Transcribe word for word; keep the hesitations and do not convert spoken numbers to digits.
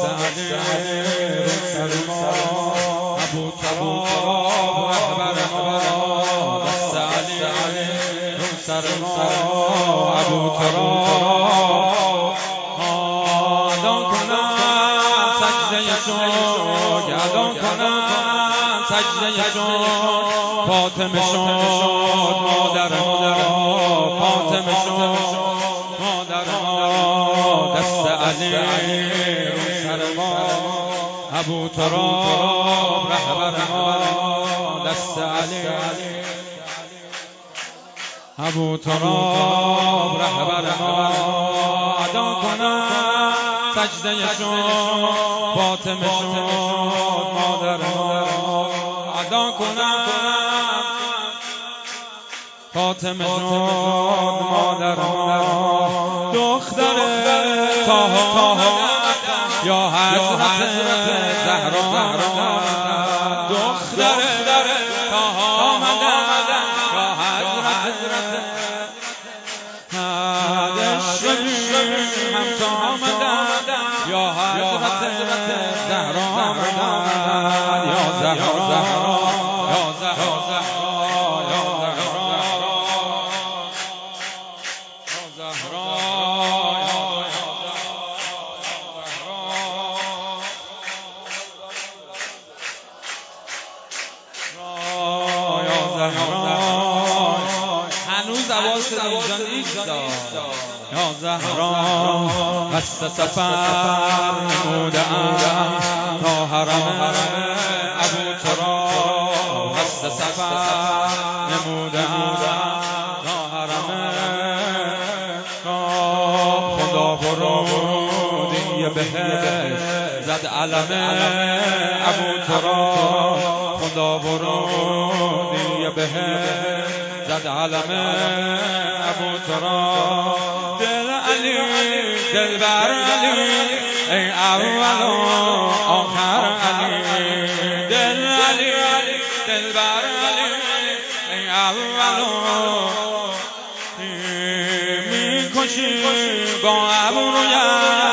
دست علی رو سر ما ابو تراب رهبر ما دست علی رو سر ما ابو تراب ادا کنم سجده شو ادا کنم سجده شو فاطمه شد مادر ما فاطمه شد مادر ما دست علی رو سر ما ابو تراب رهبر ما دست علی ابو تراب رهبر ما ادا کنم سجده شد فاطمه شد مادر ما ادا کنم فاطمه شد مادر ما دختر طه یا حضرت زهرا دختر طه آمدن یا حضرت همسا آمدن یا حضرت زهرا آمدن یا زهرا یا زهرا هنوز حواس اینجا نیست یا زهرا قصد سفر نمودم تا حرم ابو تراب قصد سفر نمودم تا حرم خدا برودی بهشت زد علم ابو تراب خدا برودی بهشت زد علم ابو تراب دل علی دل بر علی ای اول و آخر علی دل علی دل بر علی ای اول و میکشی با ابرویت